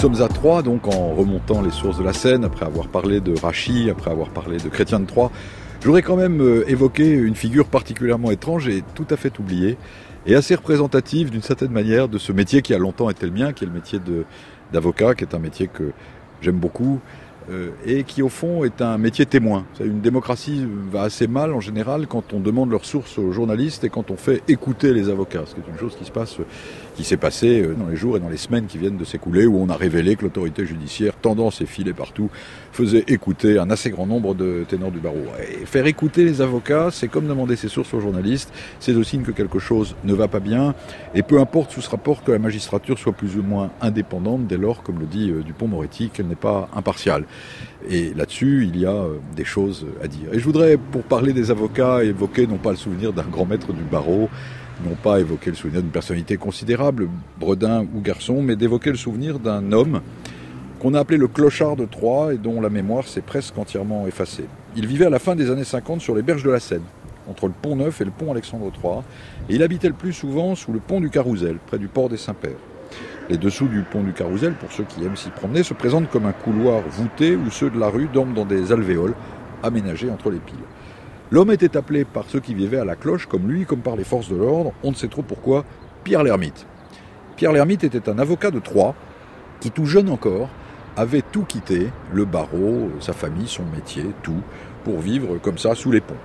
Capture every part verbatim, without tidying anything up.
sommes à Troyes, donc en remontant les sources de la Seine, après avoir parlé de Rachy, après avoir parlé de Chrétien de Troyes. Je voudrais quand même évoquer une figure particulièrement étrange et tout à fait oubliée, et assez représentative d'une certaine manière de ce métier qui a longtemps été le mien, qui est le métier de, d'avocat, qui est un métier que j'aime beaucoup, euh, et qui au fond est un métier témoin. Une démocratie va assez mal en général quand on demande leurs sources aux journalistes et quand on fait écouter les avocats, ce qui est une chose qui se passe, qui s'est passée dans les jours et dans les semaines qui viennent de s'écouler, où on a révélé que l'autorité judiciaire, tendant ses filets partout, faisait écouter un assez grand nombre de ténors du barreau. Et faire écouter les avocats, c'est comme demander ses sources aux journalistes, c'est le signe que quelque chose ne va pas bien, et peu importe sous ce rapport que la magistrature soit plus ou moins indépendante, dès lors, comme le dit Dupond-Moretti, qu'elle n'est pas impartiale. Et là-dessus, il y a des choses à dire. Et je voudrais, pour parler des avocats, évoquer non pas le souvenir d'un grand maître du barreau, non pas évoquer le souvenir d'une personnalité considérable, Bredin ou Garçon, mais d'évoquer le souvenir d'un homme qu'on a appelé le clochard de Troyes et dont la mémoire s'est presque entièrement effacée. Il vivait à la fin des années cinquante sur les berges de la Seine, entre le pont Neuf et le pont Alexandre-trois, et il habitait le plus souvent sous le pont du Carousel, près du port des Saints-Pères. Les dessous du pont du Carousel, pour ceux qui aiment s'y promener, se présentent comme un couloir voûté où ceux de la rue dorment dans des alvéoles aménagés entre les piles. L'homme était appelé par ceux qui vivaient à la cloche, comme lui, comme par les forces de l'ordre, on ne sait trop pourquoi, Pierre l'Ermite. Pierre l'Ermite était un avocat de Troyes qui, tout jeune encore, avait tout quitté, le barreau, sa famille, son métier, tout, pour vivre comme ça sous les ponts.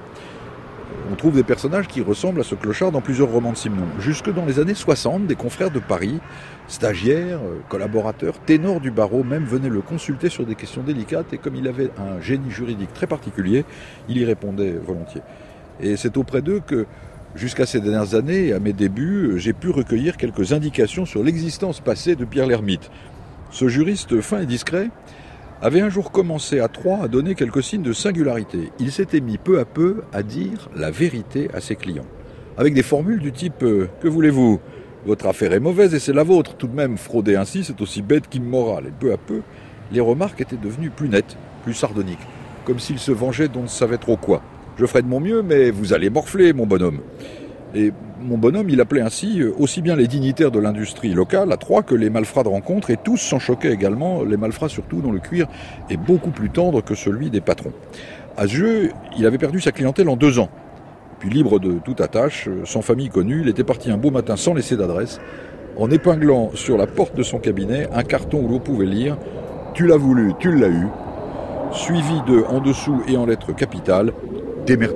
On trouve des personnages qui ressemblent à ce clochard dans plusieurs romans de Simenon. Jusque dans les années soixante, des confrères de Paris, stagiaires, collaborateurs, ténors du barreau même, venaient le consulter sur des questions délicates et comme il avait un génie juridique très particulier, il y répondait volontiers. Et c'est auprès d'eux que, jusqu'à ces dernières années et à mes débuts, j'ai pu recueillir quelques indications sur l'existence passée de Pierre l'Ermite. Ce juriste fin et discret avait un jour commencé à Troyes à donner quelques signes de singularité. Il s'était mis peu à peu à dire la vérité à ses clients. Avec des formules du type euh, « Que voulez-vous ? Votre affaire est mauvaise et c'est la vôtre. Tout de même, frauder ainsi, c'est aussi bête qu'immoral. » Et peu à peu, les remarques étaient devenues plus nettes, plus sardoniques, comme s'il se vengeait d'on ne savait trop quoi. « Je ferai de mon mieux, mais vous allez morfler, mon bonhomme. » Et mon bonhomme, il appelait ainsi aussi bien les dignitaires de l'industrie locale à Troyes que les malfrats de rencontre, et tous s'en choquaient également, les malfrats surtout dont le cuir est beaucoup plus tendre que celui des patrons. À ce jeu, il avait perdu sa clientèle en deux ans. Puis libre de toute attache, sans famille connue, il était parti un beau matin sans laisser d'adresse, en épinglant sur la porte de son cabinet un carton où l'on pouvait lire « Tu l'as voulu, tu l'as eu », suivi de en dessous et en lettres capitales « Démerdez-vous ».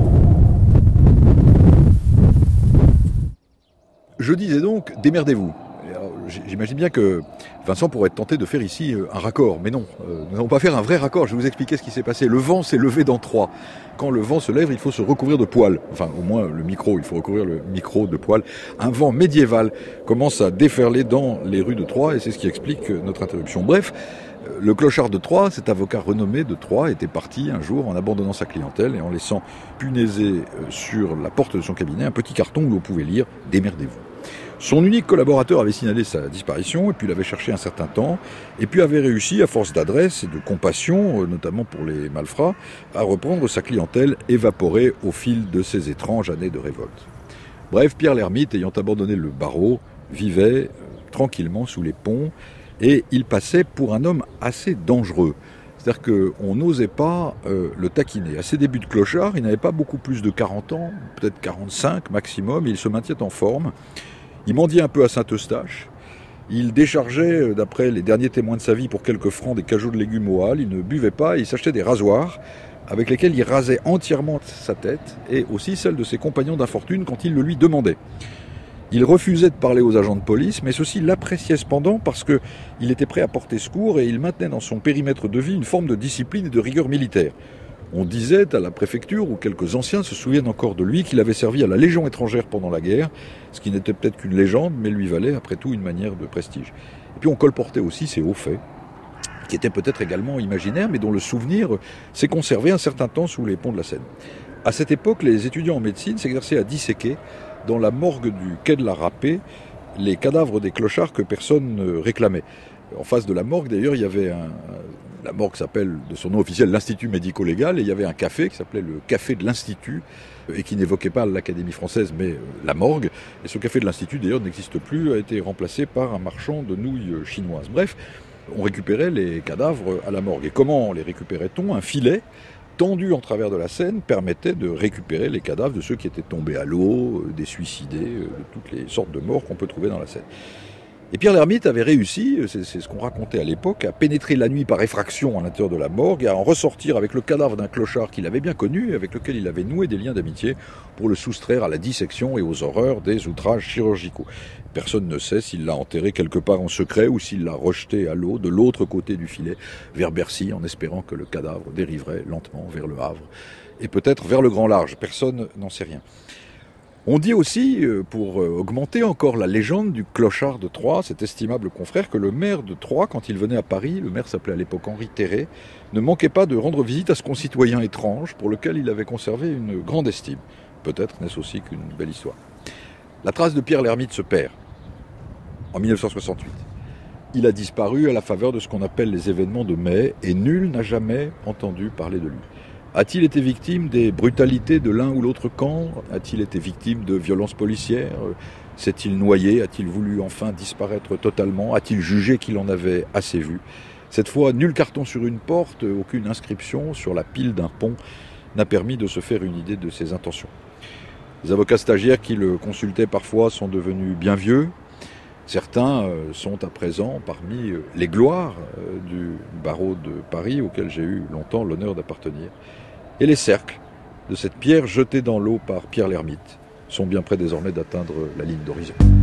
Je disais donc, démerdez-vous. Alors, j'imagine bien que Vincent pourrait être tenté de faire ici un raccord, mais non, euh, nous n'allons pas faire un vrai raccord, je vais vous expliquer ce qui s'est passé. Le vent s'est levé dans Troyes. Quand le vent se lève, il faut se recouvrir de poils. Enfin, au moins le micro, il faut recouvrir le micro de poils. Un vent médiéval commence à déferler dans les rues de Troyes, et c'est ce qui explique notre interruption. Bref, le clochard de Troyes, cet avocat renommé de Troyes, était parti un jour en abandonnant sa clientèle et en laissant punaiser sur la porte de son cabinet un petit carton où l'on pouvait lire « Démerdez-vous ». Son unique collaborateur avait signalé sa disparition et puis l'avait cherché un certain temps et puis avait réussi, à force d'adresse et de compassion, notamment pour les malfrats, à reprendre sa clientèle évaporée au fil de ces étranges années de révolte. Bref, Pierre l'Ermite, ayant abandonné le barreau, vivait euh, tranquillement sous les ponts et il passait pour un homme assez dangereux. C'est-à-dire qu'on n'osait pas euh, le taquiner. À ses débuts de clochard, il n'avait pas beaucoup plus de quarante ans, peut-être quarante-cinq maximum, et il se maintient en forme. Il mendiait un peu à Saint-Eustache. Il déchargeait, d'après les derniers témoins de sa vie, pour quelques francs des cajots de légumes au hall. Il ne buvait pas, il s'achetait des rasoirs avec lesquels il rasait entièrement sa tête et aussi celle de ses compagnons d'infortune quand ils le lui demandaient. Il refusait de parler aux agents de police, mais ceux-ci l'appréciaient cependant parce qu'il était prêt à porter secours et il maintenait dans son périmètre de vie une forme de discipline et de rigueur militaire. On disait à la préfecture, où quelques anciens se souviennent encore de lui, qu'il avait servi à la Légion étrangère pendant la guerre, ce qui n'était peut-être qu'une légende, mais lui valait après tout une manière de prestige. Et puis on colportait aussi ses hauts faits, qui étaient peut-être également imaginaires, mais dont le souvenir s'est conservé un certain temps sous les ponts de la Seine. À cette époque, les étudiants en médecine s'exerçaient à disséquer, dans la morgue du quai de la Râpée, les cadavres des clochards que personne ne réclamait. En face de la morgue, d'ailleurs, il y avait un, La morgue s'appelle de son nom officiel l'Institut médico-légal, et il y avait un café qui s'appelait le Café de l'Institut, et qui n'évoquait pas l'Académie française, mais la morgue. Et ce Café de l'Institut, d'ailleurs, n'existe plus, a été remplacé par un marchand de nouilles chinoises. Bref, on récupérait les cadavres à la morgue. Et comment les récupérait-on ? Un filet tendu en travers de la Seine permettait de récupérer les cadavres de ceux qui étaient tombés à l'eau, des suicidés, de toutes les sortes de morts qu'on peut trouver dans la Seine. Et Pierre Lhermitte avait réussi, c'est, c'est ce qu'on racontait à l'époque, à pénétrer la nuit par effraction à l'intérieur de la morgue et à en ressortir avec le cadavre d'un clochard qu'il avait bien connu, avec lequel il avait noué des liens d'amitié, pour le soustraire à la dissection et aux horreurs des outrages chirurgicaux. Personne ne sait s'il l'a enterré quelque part en secret ou s'il l'a rejeté à l'eau de l'autre côté du filet, vers Bercy, en espérant que le cadavre dériverait lentement vers le Havre et peut-être vers le Grand Large. Personne n'en sait rien. On dit aussi, pour augmenter encore la légende du clochard de Troyes, cet estimable confrère, que le maire de Troyes, quand il venait à Paris, le maire s'appelait à l'époque Henri Terré, ne manquait pas de rendre visite à ce concitoyen étrange pour lequel il avait conservé une grande estime. Peut-être n'est-ce aussi qu'une belle histoire. La trace de Pierre Lhermitte se perd en dix-neuf cent soixante-huit. Il a disparu à la faveur de ce qu'on appelle les événements de mai, et nul n'a jamais entendu parler de lui. A-t-il été victime des brutalités de l'un ou l'autre camp ? A-t-il été victime de violences policières ? S'est-il noyé ? A-t-il voulu enfin disparaître totalement ? A-t-il jugé qu'il en avait assez vu ? Cette fois, nul carton sur une porte, aucune inscription sur la pile d'un pont n'a permis de se faire une idée de ses intentions. Les avocats stagiaires qui le consultaient parfois sont devenus bien vieux. Certains sont à présent parmi les gloires du barreau de Paris, auquel j'ai eu longtemps l'honneur d'appartenir. Et les cercles de cette pierre jetée dans l'eau par Pierre Lhermitte sont bien près désormais d'atteindre la ligne d'horizon.